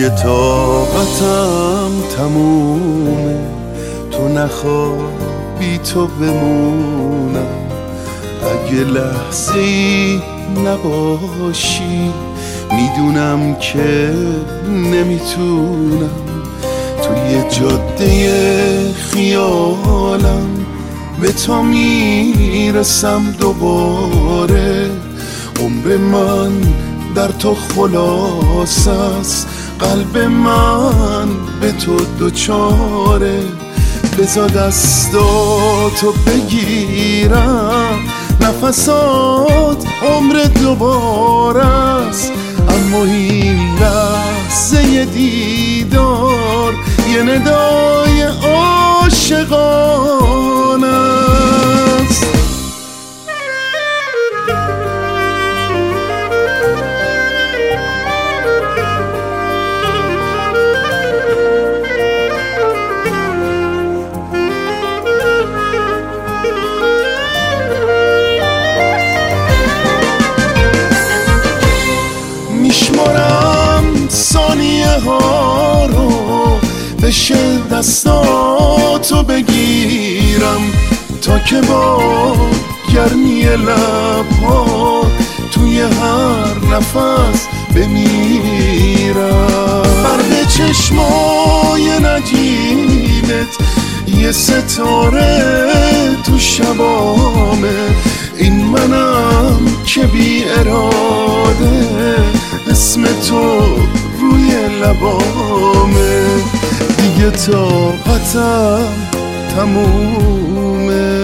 دیگه طاقتم تمومه، تو نخواه بی تو بمونم. اگه لحظه‌ای نباشی میدونم که نمیتونم. توی جاده خیالم به تو میرسم دوباره. عمر من در تو خلاص است، قلب من به تو دوچاره. بذار دستاتو بگیرم، نفسات عمر دوباره است. اما این لحظه دیدار یه ندای عاشقانه است. میشمارم ثانیه ها رو، بشه دستاتو بگیرم تا که با گرمی لبها توی هر نفس بمیرم. برق چشمای نجیمت یه ستاره تو شبامه. این منم که بی اراده اسم تو روی لبامه. دیگه طاقتم تمومه.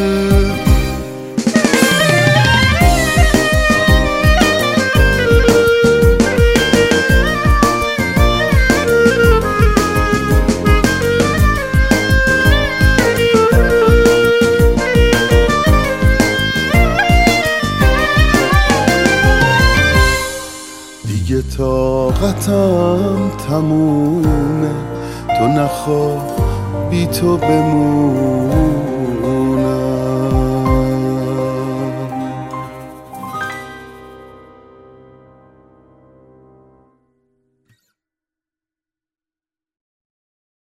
دیگه طاقتم تمومه، تو نخواه بی تو بمون.